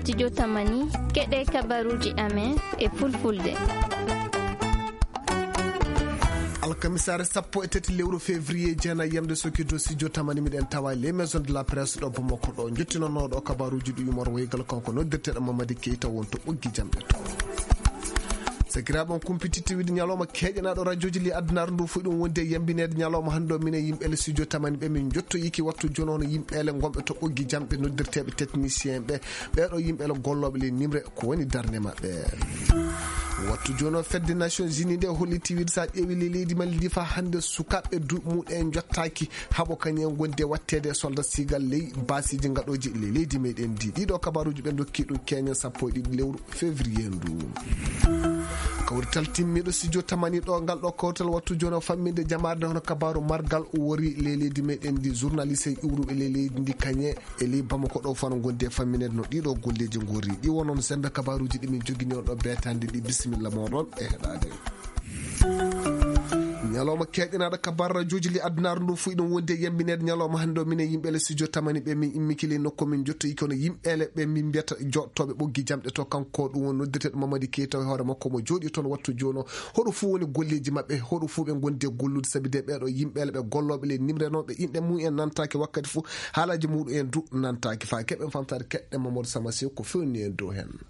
studio Tamani keɗe kabaruji amen e fulfulde. alkamisare 17 lewru février jena yamde soki do studio Tamani miɗen tawa les maisons de la presse ɗo Bamako ɗo jottinonoɗo kabaruji ɗo yumor waygal kanko noddirteɗo Mamadi Keita wonto ɓoggi jamɗe to sakiraɓon kumpititi wiide ñalawma keƴanaɗo radioji li addunaru ndu fu ɗum wonde yambinede ñalawma hande o minen yimɓele studio Tamani ɓe min jottoyiki wattu joni ono yimɓele gomɓe to ɓoggi jamɓe noddirteɓe technicien ɓe ɓeɗo yimɓele golloɓe le nimre ko woni darde mabɓe wattu joni o fedde Nations Unies nde holliti wiide sa ƴeewi le leydi Mali fa hande sukaɓe muɗen jottaki haɓo kañen gonde wattede soldat sigal ley basiji gaɗoji le leydi meɗen ndi ɗiɗo kabaruji ɓe dokki ɗum keñen 11 lewru février ndu kawrital timmiɗo studio Tamani ɗo ngal ɗo kawtal wattu joni o famminde jamarde hono kabaru margal o wori le leydi meɗen ndi journaliste e iwruɓe le leydi ndi kañe e ley Bamako ɗo fano gonde famminede no ɗiɗo golleji gori ɗi wonon sembe kabaruji ɗimin jogui on ɗo betande ɗi bisimilla moɗon e heɗade ñalawma keƴanaɗo kabar radioji li addunaru ndu fu ɗum wonde yambinede ñalawma hande o minen yimɓele studio Tamani ɓe min immikili nokku min jottoyi kono yimɓele ɓe min mbiyata jottoɓe ɓoggi jamɗe to kanko ɗum woni noddirteɗo Mamadi Keita e hoore makko mo jooɗi toon wattu joni o hoɗo fu woni golleji mabɓe hoɗo fu ɓe gonde gollude saabi de ɓeɗo yimɓele ɓe golloɓe le nimrenoɓe inɗe mum en nantaki wakkati fu haalaji muɗum en du nantaki fa keɓen famtade keɗɗe Mamadou Samasi ko fewni en dow hen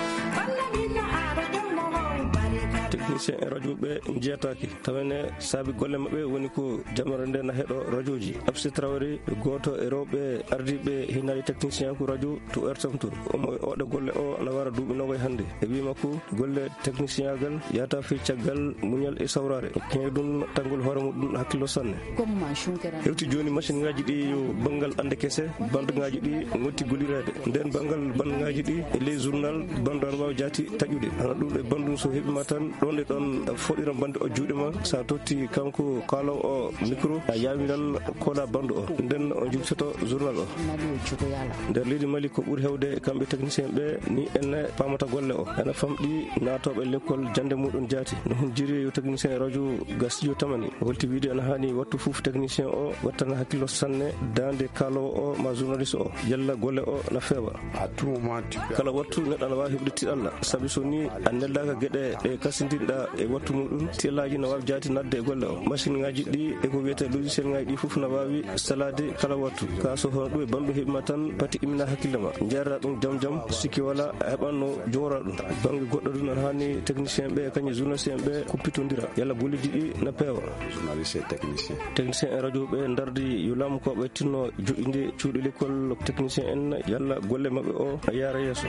technicien e radio ɓe jeetaki tawene saabi golle mabɓe woni ko jamare nde na heɗo radio ji Absi Traoré goto e rewɓe ardiɓe hinali technicien ko radio to RTM tour omo oɗo golle o ana wara duuɓi nogoye hande e wima ko golle technicien gal yata fi caggal muñal e sawrare keñe ɗum tangol hoore muɗum hakkillo sanne hewti joni machine ngaji ɗi yo banggal ande kese bandugaji ɗi gotti golirede nden banggal bandugaji ɗi e les journal bandu ana wawi jaati taƴude ana ɗum e bandu so heɓima tan ɗon e ɗon foɗira bande o juuɗe ma sa totti kanko kalaw o micro a yawi tan koɗa bandu o nden o jubtoto journal o nder leydi Mali ko ɓuuri hewde kamɓe technicien ɓe ni enne pamata golle o ene famɗi natoɓe l'école jande muɗum jaati no hon jiri yo technicien e radio ga studio Tamani holti wiide ene hani wattu foof technicien o wattana hakkillo sanne dande kalaw o ma journaliste o yalla golle o na feewa kala wattu neɗɗo ana wawi heɓde tiɗalla saabi so ni a neldaka gueɗe ɗe kasidinɗa e wattu muɗum tillaji no wawi jaati nadde e golle o machine ngaji ɗi eko wiyete logiciel ngaji ɗi foof no wawi salade kala wattu ka so hono ɗum e bandu heɓima tan pati imina hakkille ma jarata ɗum jaam jaam sikki wala heɓanno jora ɗum banggue goɗɗo ɗum an hani technicien ɓe kañum journaliste en ɓe kuppitodira yalla golleji ɗi na peewa technicien e radio ɓe dardi yo laamu koɓe tinno joƴƴinde cuuɗi l'école technicien en yalla golle mabɓe o yaara yeeso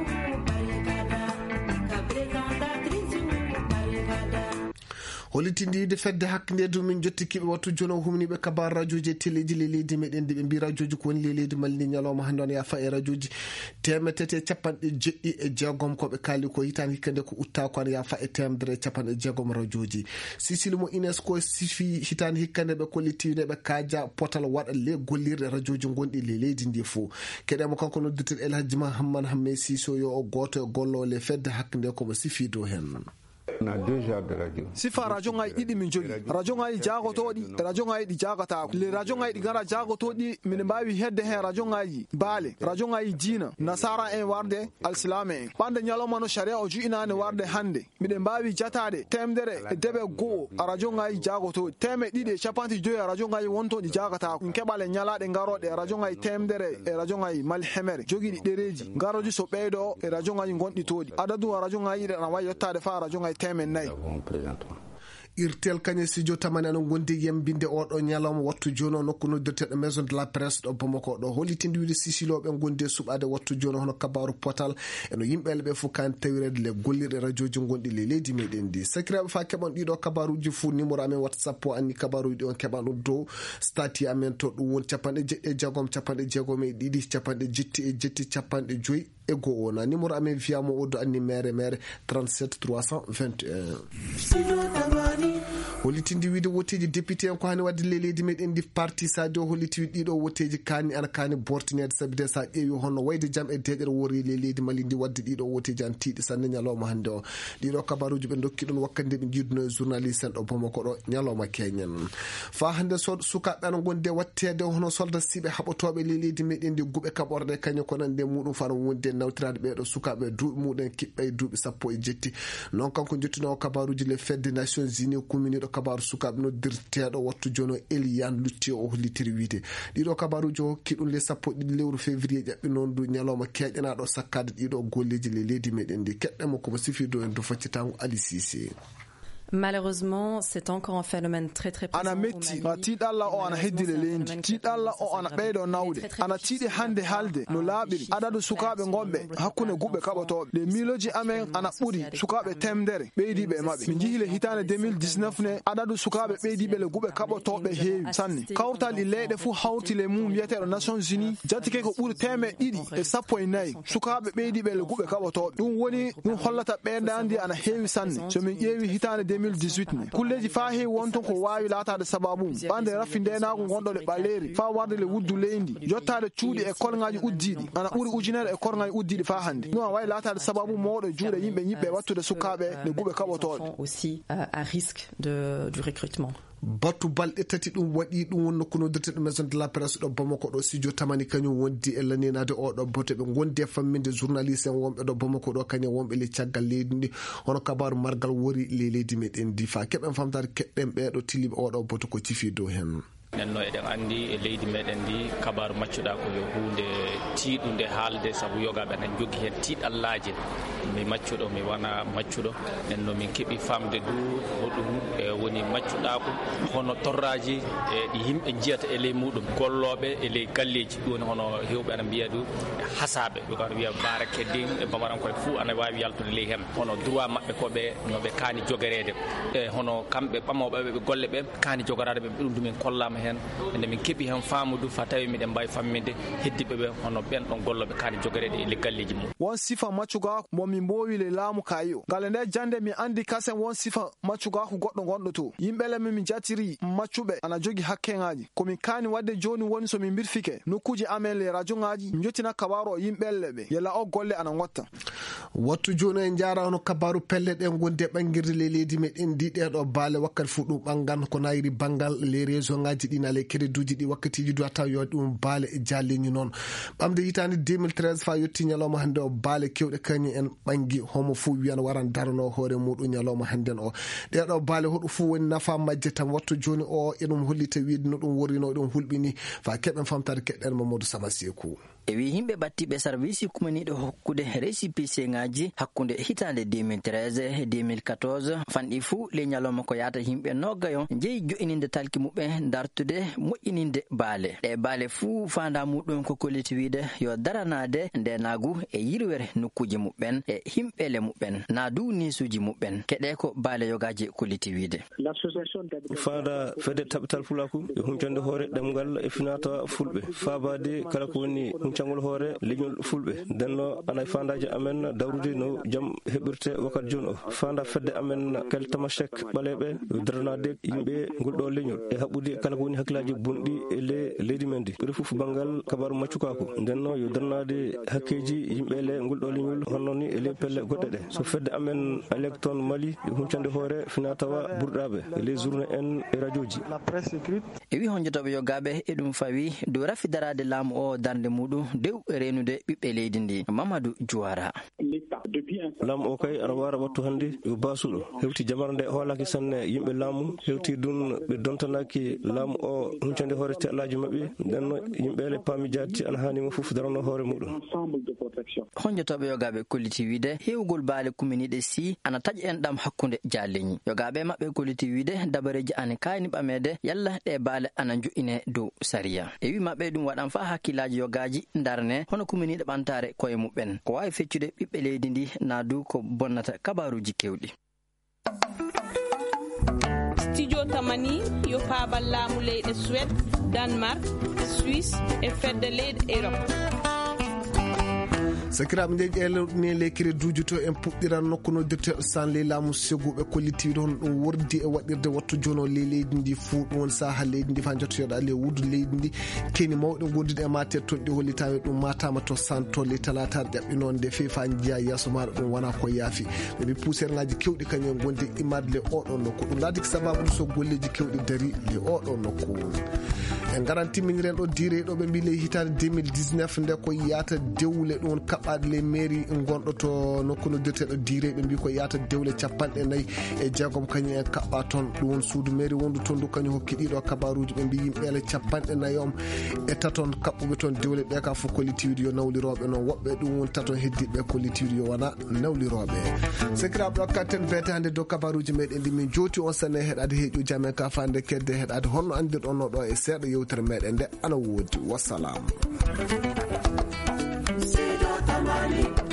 holitindide fedde hakkindede min jottikiɓe wattu joni o humniɓe kabar radioji e téléji le leydi meɗen ndi ɓe mbi radioji ko woni le leydi Mali ñalawma hande on yafa e radioji 1.7 koɓe kaali ko hitande hikka nde ko utta ko an yafa e 1.6 radioji Sicile mo UNESCO sifi hitande hikka nde ɓe kollitineɓe kaaja potal waɗa le gollirɗe radioji gonɗi le leydi ndi fo keɗemo kanko noddirtel El Hadji Hamman Hamme Siso yo o goto e gollo le fedde hakkinde komo sifi dow hen sifa radio ngaji ɗiɗi min jogi radio ngaji jagotoɗi e radio ngaji ɗi jagatako le radio ngaji ɗi gara jagotoɗi min mbawi hedde hen radio ngaji baale radio ngaji diina nasara en warde alsilama en ɓande ñalawma no sharia o juinane warde hande miɗen mbawi jatade 100.5 a radio ngaji jagotoɗi 250 a radio ngaji wontoɗi jagatako min keɓale ñalaɗe garoɗe e radio ngaji 100 e radio ngaji mali hemere jogiɗi ɗereji garoji so ɓeydo e radio ngaji gonɗi toɗi adadu a radio ngaji ɗe ana wawi yettade fa radio ngaji temen nayyi irtel kañe studio Tamani anon gondi yembinde oɗo ñalawma wattu joni o nokku noddirteɗo maison de la presse ɗo Bamako ɗo hollitinde wiide sisiloɓe gonde suɓade wattu joni hono kabaru potal eno yimɓele ɓe fof kan tawirede le gollirɗe radioji gonɗi le leydi meɗen ndi sakiraɓe fa keɓon ɗiɗo kabaruji fou numéro amen WhatsApp o anni kabaruji ɗi on keɓan ɗum dow stati amen to ɗum woni 1.6 e go ona numéro amen wiyamo oddo anni mere 37 321 hollitindi wiide woteji député en ko hani wadde leydi meɗen ndi parti sadio holliti wiide ɗiɗo woteji kani ana kani bortinede sabide sa ƴeewi honno wayde jam e deƴere wori leydi mali ndi wadde ɗiɗo woteji an tiiɗi sanne ñalawma hande o ɗiɗo kabaruji ɓe dokki ɗon wakkande ɓe jiiduno e journaliste en ɗo Bamako ɗo ñalawma keñen fa hande sukaɓe ana gonde wattede hono soldat siɓe haɓotoɓe leydi meɗen ndi guɓe kaɓorde kañum ko nande muɗum fano wonde nawtirade ɓeɗo sukaɓe duuɓi muɗum kiɓɓe duuɓi 10 non kanko jettino kabaruji le fedde des Nations Unies commune ɗo kabaru sukaɓe noddirteɗo wattu joni o Eliane Lutti o hollitiri wiide ɗiɗo kabaruji hokki ɗum le 1 lewru février ƴaɓɓi noon du ñalawma keƴanaɗo sakkade ɗiɗo golleji le leydi meɗen ndi keɗɗemo komo sifido en do faccitango Ali Cissé. Malheureusement, c'est encore un phénomène très présent. Ana metti ma tiɗalla o ana heddile leydi tiɗalla o ana ɓeydo nawde ana tiiɗi hande halde no laaɓiri adadu sukaɓe gonɓe hakkunde guɓɓe kaɓotoɓe les miloji amen ana ɓuuri sukaɓe temdere ɓeydiɓe e maɓɓe min jihile hitande 2019 ne adadu sukaɓe ɓeydiɓe le guɓɓe kaɓotoɓe heewi sanne kawtali leyɗe fuu hawti le mum wiyeteɗo Nations Unies jatike ko ɓuuri 214 sukaɓe ɓeydiɓe le guɓɓe kaɓotoɓe ɗum woni ɗum hollata ɓeydandi ana heewi sanne so min ƴeewi hitande 2018 ne kulleji fa heewi wonton ko wawi laatade sababu ɓande raffi ndenago gonɗo le ɓaleri fa warde le wuddu leydi jottade cuuɗi e kolŋaji uddiɗi ana ɓuuri ujunere e kolŋaji uddiɗi fa hande ɗum a wawi laatade sababu mawɗo juuɗe yimɓe ñiɓɓe wattude sukaɓe le guɓe kaɓotoɓe aussi à risque du recrutement. Batu balɗe tati ɗum waɗi ɗum wonno ko noddirte ɗum maison de la presse ɗo Bamako ɗo studio tamani kañum wondi e laninade oɗo bote ɓe gondi e famminde journaliste en wonɓe ɗo Bamako ɗo kañum wonɓe le caggal leydi ndi hono kabaru margal wori le leydi meɗen ndi fa keɓen famtade keɗɗen ɓeɗo tiliɓe oɗo bote ko cifi dow hen. nenno eɗen andi e leydi meɗen ndi kabaru maccuɗa ko yo hunde tiiɗude haalde saabu yogaɓe anen jogui hen tiiɗallaji mi maccuɗo mi wona maccuɗo nenno min keeɓi famde du hoɗum e woni maccuɗako hono torraji e ɗi yimɓe jiyata e ley muɗum golloɓe e ley galleji ɗum woni hono hewɓe ana mbiya du hasaɓe ɗo kan wiya baara keddin e bamarankoye fou ana wawi yaltude ley hen hono droit mabɓe koɓe noɓe kaani jogorede e hono kamɓe ɓamoɓeɓe ɓe golle ɓe kaani jogorade ɓe ɗum dumin kollama hen ende min keeɓi hen famudu fa tawi miɗen mbawi famminde heddiɓe ɓe hono ɓen ɗon golloɓe kaani jogorede e galleji mum won sifa maccuga momin mbowi le laamu kayo ngale nde jande mi andi kasen won sifa maccugaku goɗɗo gonɗo to yimɓele min jatiri maccuɓe ana jogi hakkeŋaji komin kaani wadde joni woni somin birfike nokkuji amen le radio ŋaji min jottina kabaru o yimɓelle ɓe yalla o golle ana gotta wattu joni en jara hono kabaru pelle ɗen gonde ɓangguirde le leydi meɗen ndi ɗeɗo baale wakkati fu ɗum ɓangan ko nayri banggal les réseau ŋaji ɗina les créduji ɗi wakkatiji doit taw yo ɗum baale e jalleñi noon ɓamde hitande 2013 fa yetti ñalawma hande o baale kewɗe kañum en ɓangui homo fou wiyana waran darano hoore muɗum ñalawma hannden o ɗeɗo baale hoɗo fou woni nafa majje tan wattu joni o eɗum hollita wiide no ɗum worino ɗum hulɓini fa keɓen famtade keɗɗen Mamadou Samasekou e wi yimɓe battiɓe service kumaniɗo hokkude récépissé ŋaji hakkunde hitande 2013 e 2014 fanɗi fuu le ñalawma ko yata yimɓe noggayon jeeyi jo'ininde talki muɓe dartude moƴƴininde baale ɗe baale fuu fanda muɗum ko kolliti wiide yo daranade ndenagu e yirwere nokkuji muɓɓen e himɓele muɓɓen na du nisuji muɓɓen keɗe ko baale yogaji kolliti wiide fanda fedde taɓital fulaku e huncande hoore ɗemgal e finata fulɓe fabade kala ko woni huncangol hoore leñol fulɓe ndenno ana fandaji amen dawrude no jaam heɓirte wakkati joni o fanda fedde amen kel tamashek ɓaleɓe daranade yimɓe ngolɗo leñol e haɓɓude kala ko woni hakkillaji bonɗi e leydi men ndi ɓuri foof banggal kabaru maccukako ndenno yo daranade hakkeji yimɓe le ngolɗo leñol honno ni e ley pelle goɗɗe ɗe so fedde amen électon Mali e huncande hoore fina tawa ɓurɗaɓe e les journée en e radio ji e wi honjotoɓe yogaɓe e ɗum fawi dow rafidarade laamu o darde muɗum dew renude ɓiɓɓe leydi ndi Mamadou Diouara laamu o kay aɗa wara wattu hannde yo basuɗo hewti jamara nde hoolaki sanne yimɓe laamu hewti dun ɓe dontanaki laamu o huncande hoore teɗlaji mabɓe ndenno yimɓele paami jatti ana hanima foof darano hoore muɗum honjotoɓe yogaɓe kolliti wiide hewgol baale kuminiɗe si ana taƴa en ɗam hakkunde jalleñi yogaɓe mabɓe kolliti wiide dabareji ana kayni ɓamede yalla ɗe baale ana jo'ine dow sariya e wi mabɓe ɗum waɗan fa hakkillaji yogaji darne hono kuminiɗe ɓantare koye muɓɓen ko wawi feccude ɓiɓɓe leydi ndi na du ko bonnata kabaruji kewɗi studio tamani yo paabal laamu leyɗe Suède Danemark Suisse e fedde leyɗe Europe sakiraɓe nde ƴeelne lekire dujuto en puɗɗiran nokku noddirteɗo sanle laamu seguɓe kollitiɗo hono ɗum wordi e waɗirde wattu jono leydi ndi fuu ɗum woni saha leydi ndi fa jottoyoɗa le wuudu leydi ndi keni mawɗo gonduɗe e mater toon ɗi hollitami ɗum matama to santolle talataɗe ƴaɓɓinode nde feefa jiya yesso maɗa ɗum wona ko yaafi ɓeɓe poussiére ngaji kewɗi kañum gonde immade le oɗon nokku ɗum laadi ko sababu so golleji kewɗi dari le oɗon nokku en garantimiren ɗo diire ɗo ɓe mbi le hitande 2019 nde ko yata dewle ɗum kaɓɓade le mairie gonɗo to nokku noddirteɗo diire ɓe mbi ko yata dewle 49 kañum en kaɓɓa toon ɗum won suudu mairie wondu toon du kañum hokki ɗiɗo kabaruji ɓe mbi yimɓele 49 e taton kaɓɓuɓe toon dewle ɗe ka fof kollitiwde yo nawliroɓe noon woɓɓe ɗum won taton heddiɓe kollitiwde yo wona nawliroɓe sekiraɓe ɗo katten beete hande dow kabaruji meɗen ndi min jooti on sanne heɗade heeƴo jamen ka fande kedde heɗade honno andirɗon no ɗo e seeɗa yewtere meɗen nde ana woodi wassalam.